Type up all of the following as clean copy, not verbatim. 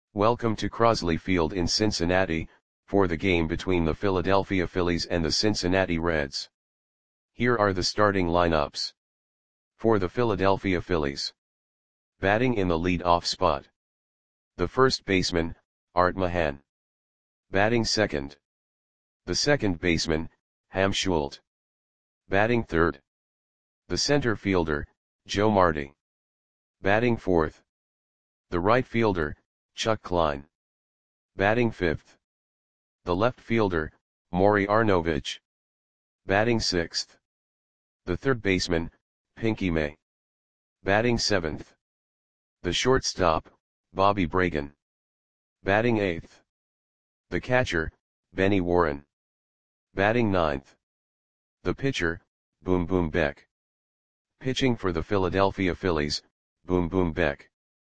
Welcome to Crosley Field in Cincinnati, for the game between the Philadelphia Phillies and the Cincinnati Reds. Here are the starting lineups. For the Philadelphia Phillies. Batting in the lead-off spot. The first baseman, Art Mahan. Batting second. The second baseman, Ham Schuldt. Batting third. The center fielder, Joe Marti. Batting fourth. The right fielder, Chuck Klein. Batting fifth. The left fielder, Maury Arnovich. Batting sixth. The third baseman, Pinky May. Batting seventh. The shortstop, Bobby Bragan. Batting eighth. The catcher, Benny Warren. Batting ninth. The pitcher, Boom Boom Beck. Pitching for the Philadelphia Phillies, Boom Boom Beck.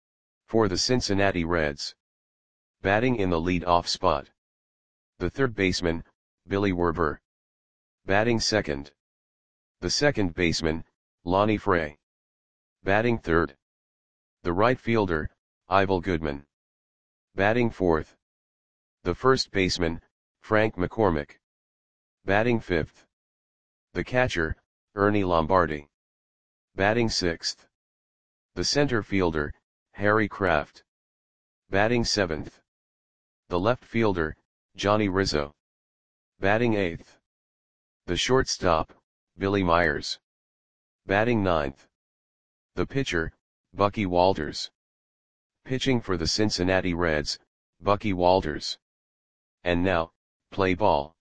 For the Cincinnati Reds. Batting in the lead-off spot. The third baseman, Billy Werber. Batting second. The second baseman, Lonnie Fray. Batting third. The right fielder, Ivel Goodman. Batting fourth. The first baseman, Frank McCormick. Batting fifth. The catcher, Ernie Lombardi. Batting sixth. The center fielder, Harry Kraft. Batting seventh. The left fielder, Johnny Rizzo. Batting eighth. The shortstop, Billy Myers. Batting ninth. The pitcher, Bucky Walters. Pitching for the Cincinnati Reds, Bucky Walters. And now, play ball.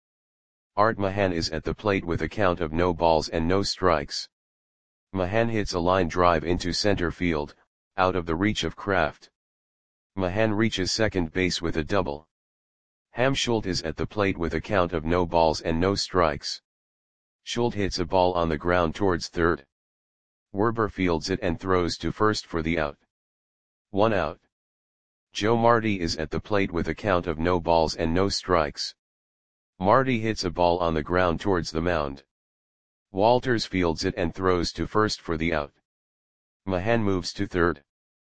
Art Mahan is at the plate with a count of no balls and no strikes. Mahan hits a line drive into center field, out of the reach of Kraft. Mahan reaches second base with a double. Ham Schuldt is at the plate with a count of no balls and no strikes. Schuldt hits a ball on the ground towards third. Werber fields it and throws to first for the out. 1 out. Joe Marti is at the plate with a count of no balls and no strikes. Marti hits a ball on the ground towards the mound. Walters fields it and throws to first for the out. Mahan moves to third.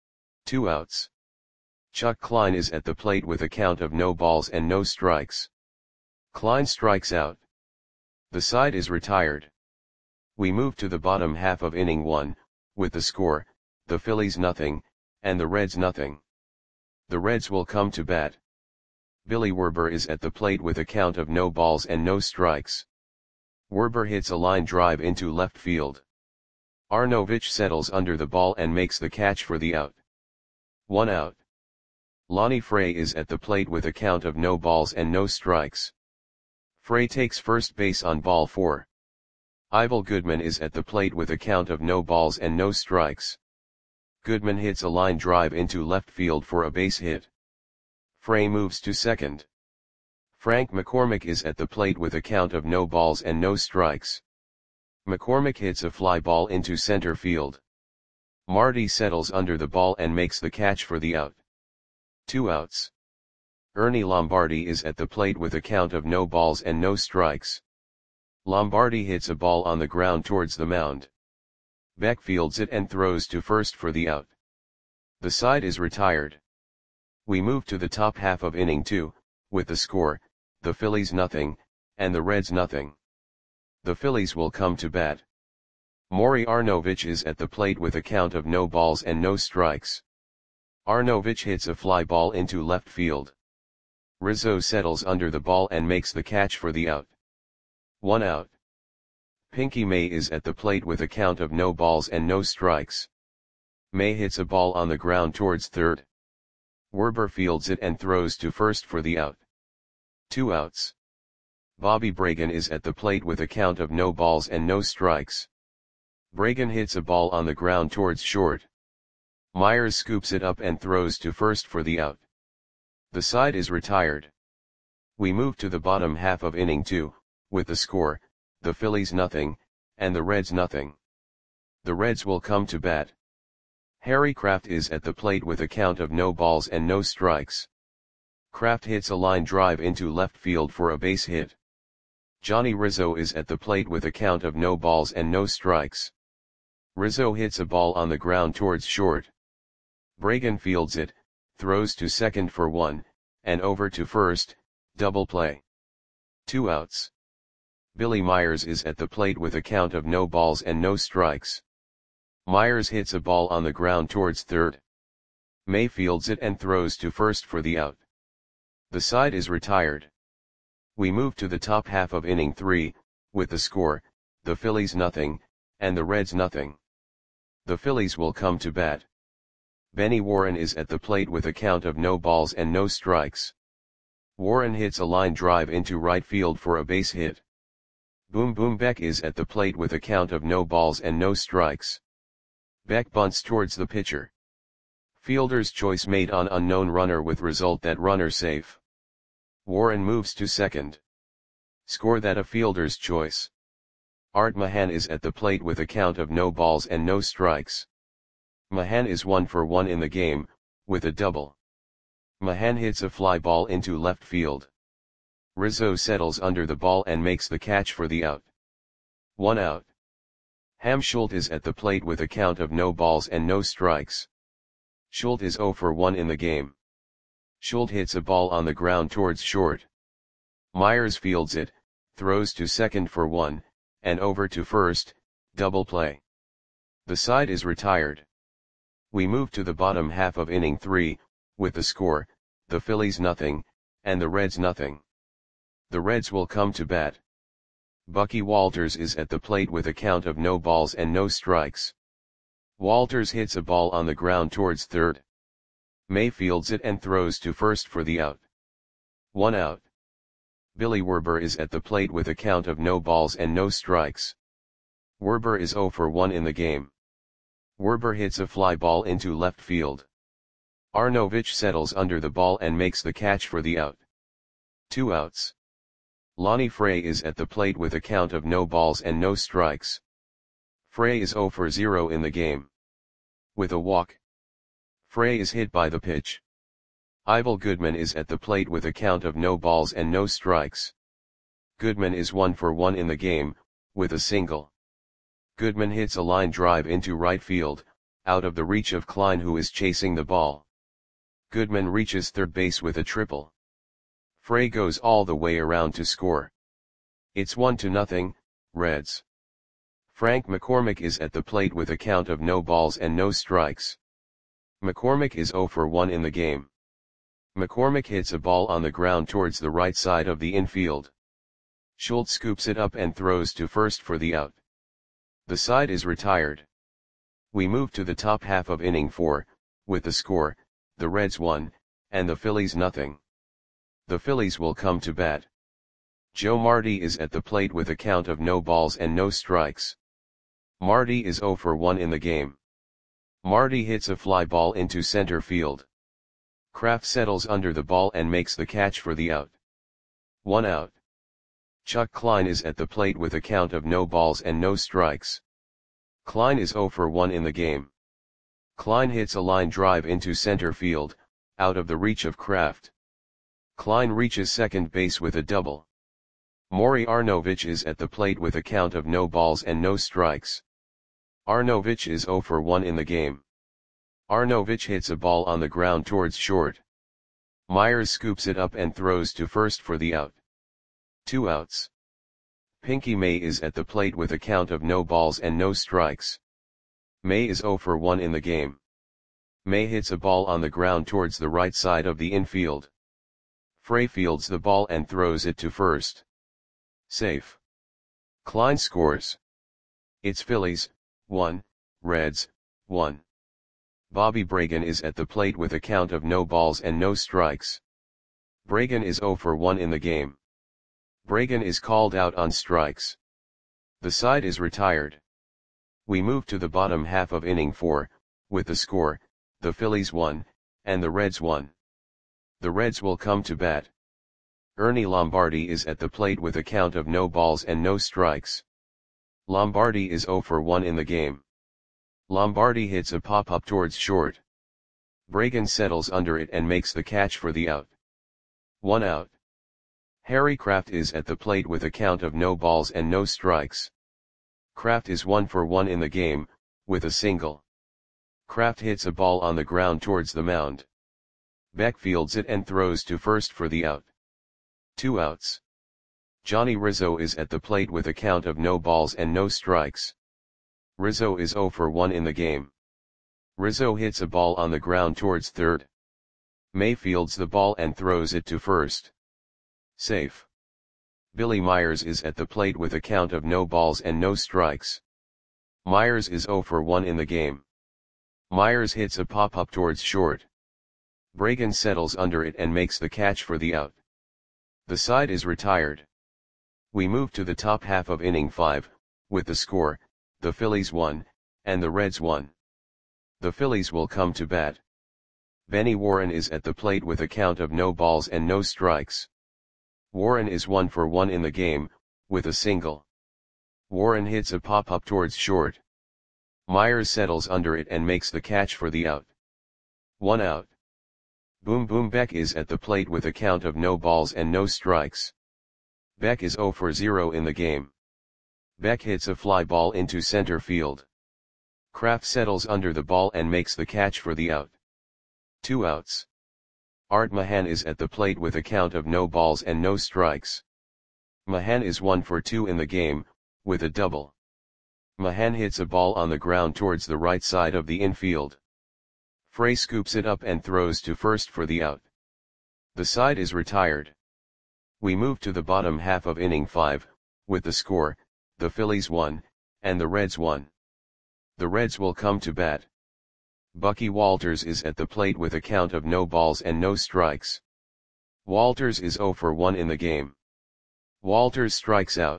2 outs. Chuck Klein is at the plate with a count of no balls and no strikes. Klein strikes out. The side is retired. We move to the bottom half of inning 1, with the score, the Phillies nothing, and the Reds nothing. The Reds will come to bat. Billy Werber is at the plate with a count of no balls and no strikes. Werber hits a line drive into left field. Arnovich settles under the ball and makes the catch for the out. 1 out. Lonnie Fray is at the plate with a count of no balls and no strikes. Fray takes first base on ball 4. Ivel Goodman is at the plate with a count of no balls and no strikes. Goodman hits a line drive into left field for a base hit. Fray moves to second. Frank McCormick is at the plate with a count of no balls and no strikes. McCormick hits a fly ball into center field. Marti settles under the ball and makes the catch for the out. 2 outs. Ernie Lombardi is at the plate with a count of no balls and no strikes. Lombardi hits a ball on the ground towards the mound. Beck fields it and throws to first for the out. The side is retired. We move to the top half of inning 2, with the score, the Phillies nothing, and the Reds nothing. The Phillies will come to bat. Maury Arnovich is at the plate with a count of no balls and no strikes. Arnovich hits a fly ball into left field. Rizzo settles under the ball and makes the catch for the out. 1 out. Pinky May is at the plate with a count of no balls and no strikes. May hits a ball on the ground towards third. Werber fields it and throws to first for the out. 2 outs. Bobby Bragan is at the plate with a count of no balls and no strikes. Bragan hits a ball on the ground towards short. Myers scoops it up and throws to first for the out. The side is retired. We move to the bottom half of inning 2, with the score, the Phillies nothing, and the Reds nothing. The Reds will come to bat. Harry Kraft is at the plate with a count of no balls and no strikes. Kraft hits a line drive into left field for a base hit. Johnny Rizzo is at the plate with a count of no balls and no strikes. Rizzo hits a ball on the ground towards short. Bragan fields it, throws to second for 1, and over to first, double play. 2 outs. Billy Myers is at the plate with a count of no balls and no strikes. Myers hits a ball on the ground towards third. May fields it and throws to first for the out. The side is retired. We move to the top half of inning 3, with the score, the Phillies nothing, and the Reds nothing. The Phillies will come to bat. Benny Warren is at the plate with a count of no balls and no strikes. Warren hits a line drive into right field for a base hit. Boom Boom Beck is at the plate with a count of no balls and no strikes. Beck bunts towards the pitcher. Fielder's choice made on unknown runner with result that runner safe. Warren moves to second. Score that a fielder's choice. Art Mahan is at the plate with a count of no balls and no strikes. Mahan is 1 for 1 in the game, with a double. Mahan hits a fly ball into left field. Rizzo settles under the ball and makes the catch for the out. 1 out. Ham Schultz is at the plate with a count of no balls and no strikes. Schultz is 0 for 1 in the game. Schultz hits a ball on the ground towards short. Myers fields it, throws to second for 1, and over to first, double play. The side is retired. We move to the bottom half of inning 3, with the score, the Phillies nothing, and the Reds nothing. The Reds will come to bat. Bucky Walters is at the plate with a count of no balls and no strikes. Walters hits a ball on the ground towards third. May fields it and throws to first for the out. 1 out. Billy Werber is at the plate with a count of no balls and no strikes. Werber is 0 for 1 in the game. Werber hits a fly ball into left field. Arnovich settles under the ball and makes the catch for the out. 2 outs. Lonnie Frey is at the plate with a count of no balls and no strikes. Frey is 0 for 0 in the game. With a walk. Frey is hit by the pitch. Ivel Goodman is at the plate with a count of no balls and no strikes. Goodman is 1 for 1 in the game, with a single. Goodman hits a line drive into right field, out of the reach of Klein who is chasing the ball. Goodman reaches third base with a triple. Frey goes all the way around to score. It's 1-0, Reds. Frank McCormick is at the plate with a count of no balls and no strikes. McCormick is 0 for 1 in the game. McCormick hits a ball on the ground towards the right side of the infield. Schultz scoops it up and throws to first for the out. The side is retired. We move to the top half of inning 4, with the score, the Reds 1, and the Phillies nothing. The Phillies will come to bat. Joe Marty is at the plate with a count of no balls and no strikes. Marty is 0 for 1 in the game. Marty hits a fly ball into center field. Kraft settles under the ball and makes the catch for the out. 1 out. Chuck Klein is at the plate with a count of no balls and no strikes. Klein is 0 for 1 in the game. Klein hits a line drive into center field, out of the reach of Kraft. Klein reaches second base with a double. Maury Arnovich is at the plate with a count of no balls and no strikes. Arnovich is 0 for 1 in the game. Arnovich hits a ball on the ground towards short. Myers scoops it up and throws to first for the out. 2 outs. Pinky May is at the plate with a count of no balls and no strikes. May is 0 for 1 in the game. May hits a ball on the ground towards the right side of the infield. Frey fields the ball and throws it to first. Safe. Klein scores. It's Phillies, 1, Reds, 1. Bobby Bragan is at the plate with a count of no balls and no strikes. Bragan is 0 for 1 in the game. Bragan is called out on strikes. The side is retired. We move to the bottom half of inning 4, with the score, the Phillies 1, and the Reds 1. The Reds will come to bat. Ernie Lombardi is at the plate with a count of no balls and no strikes. Lombardi is 0 for 1 in the game. Lombardi hits a pop-up towards short. Bragan settles under it and makes the catch for the out. 1 out. Harry Kraft is at the plate with a count of no balls and no strikes. Kraft is 1 for 1 in the game, with a single. Kraft hits a ball on the ground towards the mound. Beck fields it and throws to first for the out. 2 outs. Johnny Rizzo is at the plate with a count of no balls and no strikes. Rizzo is 0 for 1 in the game. Rizzo hits a ball on the ground towards third. May fields the ball and throws it to first. Safe. Billy Myers is at the plate with a count of no balls and no strikes. Myers is 0 for 1 in the game. Myers hits a pop-up towards short. Bragan settles under it and makes the catch for the out. The side is retired. We move to the top half of inning 5, with the score, the Phillies 1, and the Reds 1. The Phillies will come to bat. Benny Warren is at the plate with a count of no balls and no strikes. Warren is 1 for 1 in the game, with a single. Warren hits a pop-up towards short. Myers settles under it and makes the catch for the out. 1 out. Boom Boom Beck is at the plate with a count of no balls and no strikes. Beck is 0 for 0 in the game. Beck hits a fly ball into center field. Kraft settles under the ball and makes the catch for the out. 2 outs. Art Mahan is at the plate with a count of no balls and no strikes. Mahan is 1 for 2 in the game, with a double. Mahan hits a ball on the ground towards the right side of the infield. Frey scoops it up and throws to first for the out. The side is retired. We move to the bottom half of inning 5, with the score, the Phillies 1, and the Reds 1. The Reds will come to bat. Bucky Walters is at the plate with a count of no balls and no strikes. Walters is 0 for 1 in the game. Walters strikes out.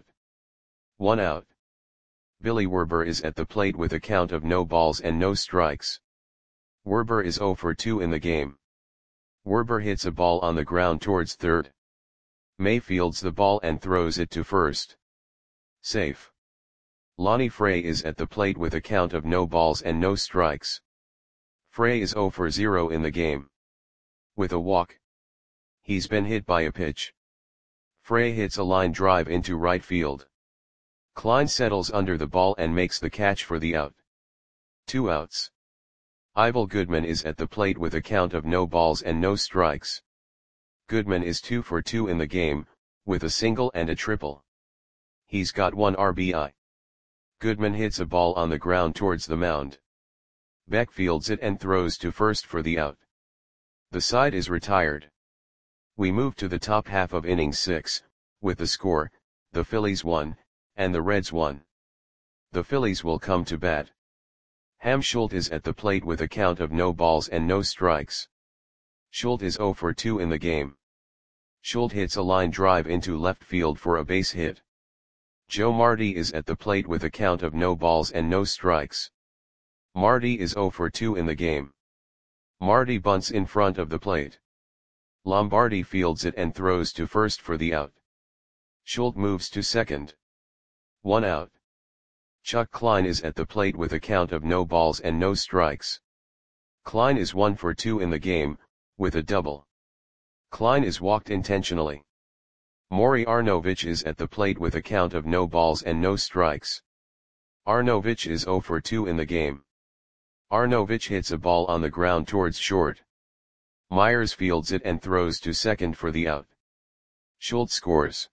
1 out. Billy Werber is at the plate with a count of no balls and no strikes. Werber is 0 for 2 in the game. Werber hits a ball on the ground towards third. May fields the ball and throws it to first. Safe. Lonnie Frey is at the plate with a count of no balls and no strikes. Frey is 0 for 0 in the game. With a walk. He's been hit by a pitch. Frey hits a line drive into right field. Klein settles under the ball and makes the catch for the out. 2 outs. Ivel Goodman is at the plate with a count of no balls and no strikes. Goodman is 2 for 2 in the game, with a single and a triple. He's got 1 RBI. Goodman hits a ball on the ground towards the mound. Beck fields it and throws to first for the out. The side is retired. We move to the top half of inning 6, with the score, the Phillies 1, and the Reds 1. The Phillies will come to bat. Ham Schultz is at the plate with a count of no balls and no strikes. Schultz is 0 for 2 in the game. Schultz hits a line drive into left field for a base hit. Joe Marty is at the plate with a count of no balls and no strikes. Marty is 0 for 2 in the game. Marty bunts in front of the plate. Lombardi fields it and throws to first for the out. Schultz moves to second. 1 out. Chuck Klein is at the plate with a count of no balls and no strikes. Klein is 1 for 2 in the game, with a double. Klein is walked intentionally. Maury Arnovich is at the plate with a count of no balls and no strikes. Arnovich is 0 for 2 in the game. Arnovich hits a ball on the ground towards short. Myers fields it and throws to second for the out. Schultz scores.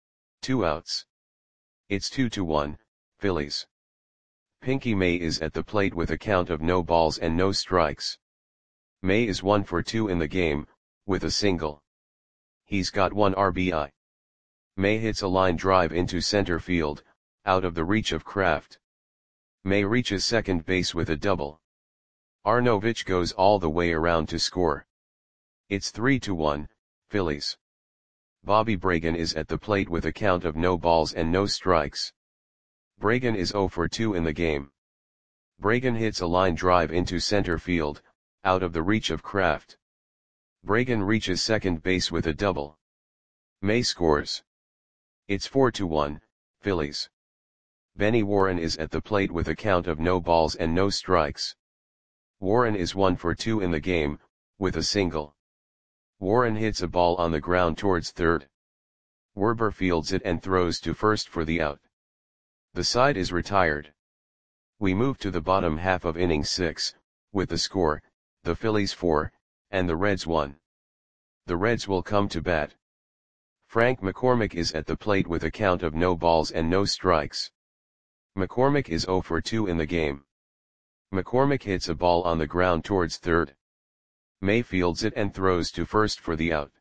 2 outs. It's 2-1, Phillies. Pinky May is at the plate with a count of no balls and no strikes. May is 1 for 2 in the game, with a single. He's got 1 RBI. May hits a line drive into center field, out of the reach of Kraft. May reaches second base with a double. Arnovich goes all the way around to score. It's 3-1, Phillies. Bobby Bragan is at the plate with a count of no balls and no strikes. Bragan is 0 for 2 in the game. Bragan hits a line drive into center field, out of the reach of Kraft. Bragan reaches second base with a double. May scores. It's 4-1, Phillies. Benny Warren is at the plate with a count of no balls and no strikes. Warren is 1 for 2 in the game, with a single. Warren hits a ball on the ground towards third. Werber fields it and throws to first for the out. The side is retired. We move to the bottom half of inning 6, with the score, the Phillies 4, and the Reds won. The Reds will come to bat. Frank McCormick is at the plate with a count of no balls and no strikes. McCormick is 0 for 2 in the game. McCormick hits a ball on the ground towards third. May fields it and throws to first for the out.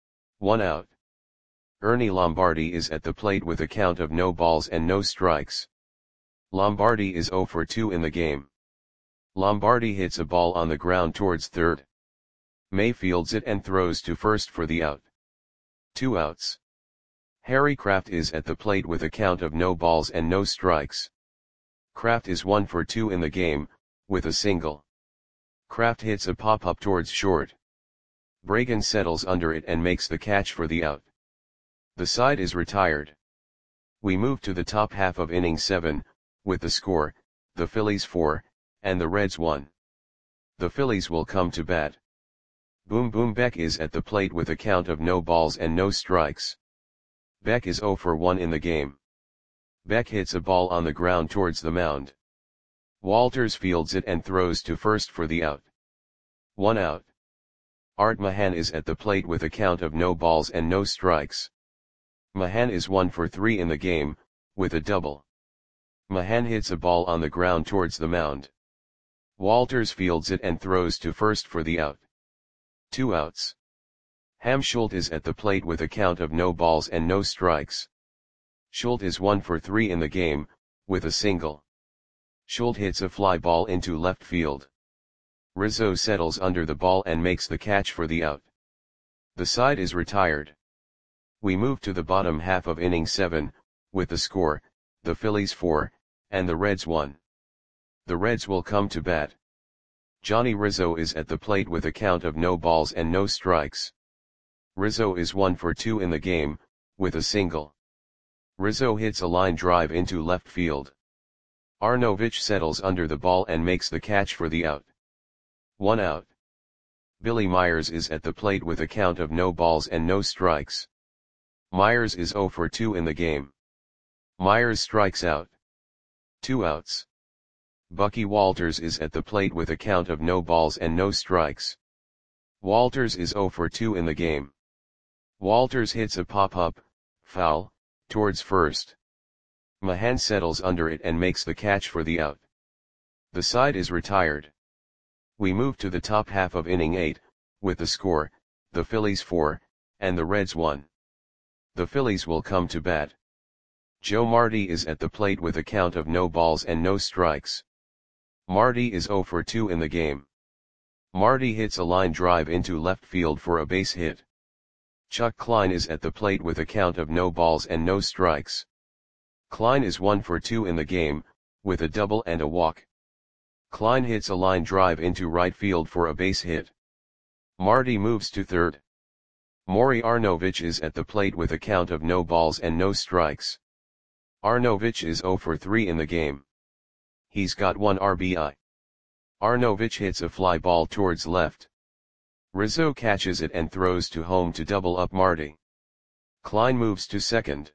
1 out. Ernie Lombardi is at the plate with a count of no balls and no strikes. Lombardi is 0 for 2 in the game. Lombardi hits a ball on the ground towards third. May fields it and throws to first for the out. 2 outs. Harry Kraft is at the plate with a count of no balls and no strikes. Kraft is 1 for 2 in the game, with a single. Kraft hits a pop-up towards short. Bragan settles under it and makes the catch for the out. The side is retired. We move to the top half of inning 7, with the score, the Phillies 4, and the Reds 1. The Phillies will come to bat. Boom Boom Beck is at the plate with a count of no balls and no strikes. Beck is 0 for 1 in the game. Beck hits a ball on the ground towards the mound. Walters fields it and throws to first for the out. 1 out. Art Mahan is at the plate with a count of no balls and no strikes. Mahan is 1 for 3 in the game, with a double. Mahan hits a ball on the ground towards the mound. Walters fields it and throws to first for the out. 2 outs. Ham Schultz is at the plate with a count of no balls and no strikes. Schultz is 1 for 3 in the game, with a single. Schultz hits a fly ball into left field. Rizzo settles under the ball and makes the catch for the out. The side is retired. We move to the bottom half of inning 7, with the score, the Phillies 4, and the Reds 1. The Reds will come to bat. Johnny Rizzo is at the plate with a count of no balls and no strikes. Rizzo is 1 for 2 in the game, with a single. Rizzo hits a line drive into left field. Arnovich settles under the ball and makes the catch for the out. 1 out. Billy Myers is at the plate with a count of no balls and no strikes. Myers is 0 for 2 in the game. Myers strikes out. 2 outs. Bucky Walters is at the plate with a count of no balls and no strikes. Walters is 0 for 2 in the game. Walters hits a pop-up, foul, towards first. Mahan settles under it and makes the catch for the out. The side is retired. We move to the top half of inning 8, with the score, the Phillies 4, and the Reds 1. The Phillies will come to bat. Joe Marty is at the plate with a count of no balls and no strikes. Marty is 0 for 2 in the game. Marty hits a line drive into left field for a base hit. Chuck Klein is at the plate with a count of no balls and no strikes. Klein is 1 for 2 in the game, with a double and a walk. Klein hits a line drive into right field for a base hit. Marty moves to third. Maury Arnovich is at the plate with a count of no balls and no strikes. Arnovich is 0 for 3 in the game. He's got 1 RBI. Arnovich hits a fly ball towards left. Rizzo catches it and throws to home to double up Marty. Klein moves to second.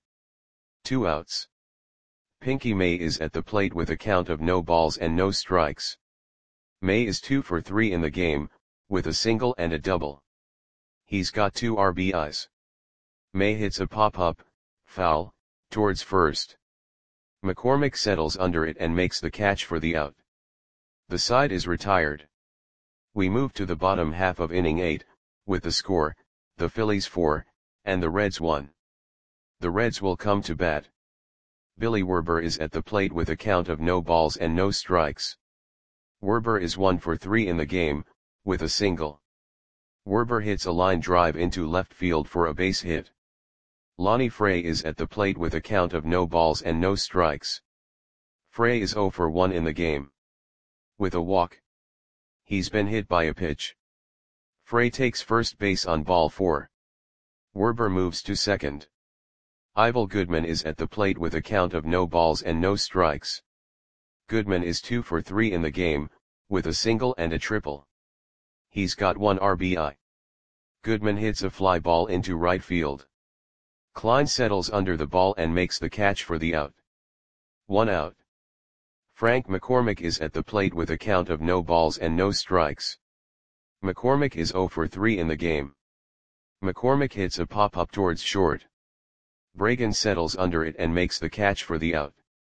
2 outs. Pinky May is at the plate with a count of no balls and no strikes. May is 2 for 3 in the game, with a single and a double. He's got 2 RBIs. May hits a pop-up, foul, towards first. McCormick settles under it and makes the catch for the out. The side is retired. We move to the bottom half of inning 8, with the score, the Phillies 4, and the Reds 1. The Reds will come to bat. Billy Werber is at the plate with a count of no balls and no strikes. Werber is 1 for 3 in the game, with a single. Werber hits a line drive into left field for a base hit. Lonnie Frey is at the plate with a count of no balls and no strikes. Frey is 0 for 1 in the game. With a walk. He's been hit by a pitch. Frey takes first base on ball 4. Werber moves to second. Ivel Goodman is at the plate with a count of no balls and no strikes. Goodman is 2 for 3 in the game, with a single and a triple. He's got 1 RBI. Goodman hits a fly ball into right field. Klein settles under the ball and makes the catch for the out. 1 out. Frank McCormick is at the plate with a count of no balls and no strikes. McCormick is 0 for 3 in the game. McCormick hits a pop-up towards short. Bragan settles under it and makes the catch for the out.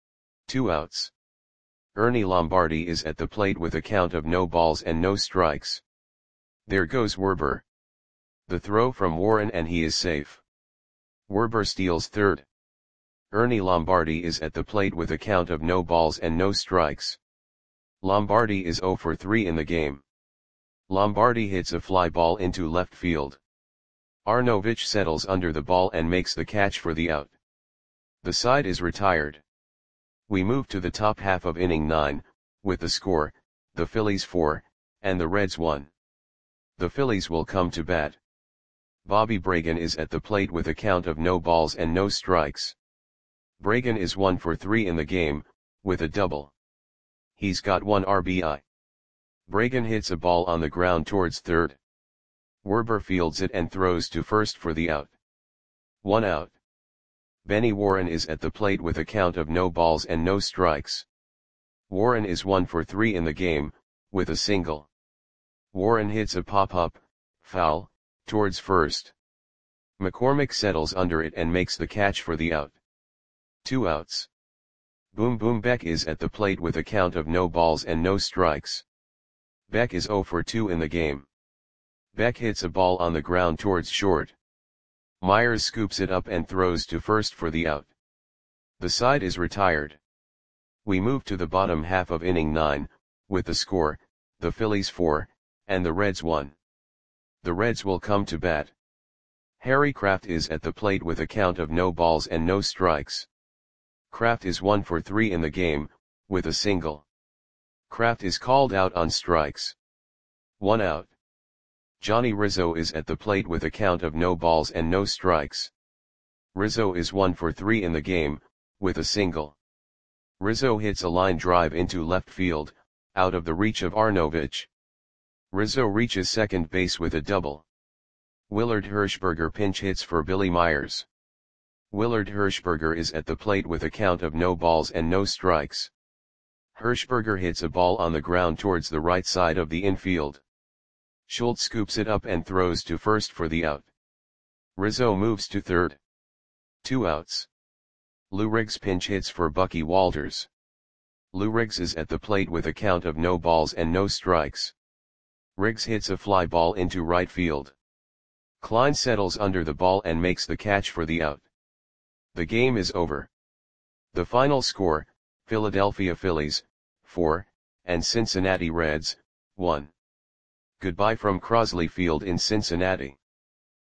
2 outs. Ernie Lombardi is at the plate with a count of no balls and no strikes. There goes Werber. The throw from Warren and he is safe. Werber steals third. Ernie Lombardi is at the plate with a count of no balls and no strikes. Lombardi is 0 for 3 in the game. Lombardi hits a fly ball into left field. Arnovich settles under the ball and makes the catch for the out. The side is retired. We move to the top half of inning 9, with the score, the Phillies 4, and the Reds 1. The Phillies will come to bat. Bobby Bragan is at the plate with a count of no balls and no strikes. Bragan is 1 for 3 in the game, with a double. He's got 1 RBI. Bragan hits a ball on the ground towards third. Werber fields it and throws to first for the out. 1 out. Benny Warren is at the plate with a count of no balls and no strikes. Warren is 1 for 3 in the game, with a single. Warren hits a pop-up, foul, towards first. McCormick settles under it and makes the catch for the out. 2 outs. Boom Boom Beck is at the plate with a count of no balls and no strikes. Beck is 0 for 2 in the game. Beck hits a ball on the ground towards short. Myers scoops it up and throws to first for the out. The side is retired. We move to the bottom half of inning 9, with the score, the Phillies 4, and the Reds 1. The Reds will come to bat. Harry Kraft is at the plate with a count of no balls and no strikes. Kraft is 1 for 3 in the game, with a single. Kraft is called out on strikes. 1 out. Johnny Rizzo is at the plate with a count of no balls and no strikes. Rizzo is 1 for 3 in the game, with a single. Rizzo hits a line drive into left field, out of the reach of Arnovich. Rizzo reaches second base with a double. Willard Hirschberger pinch hits for Billy Myers. Willard Hirschberger is at the plate with a count of no balls and no strikes. Hirschberger hits a ball on the ground towards the right side of the infield. Schultz scoops it up and throws to first for the out. Rizzo moves to third. 2 outs. Lou Riggs pinch hits for Bucky Walters. Lou Riggs is at the plate with a count of no balls and no strikes. Riggs hits a fly ball into right field. Klein settles under the ball and makes the catch for the out. The game is over. The final score, Philadelphia Phillies, 4, and Cincinnati Reds, 1. Goodbye from Crosley Field in Cincinnati.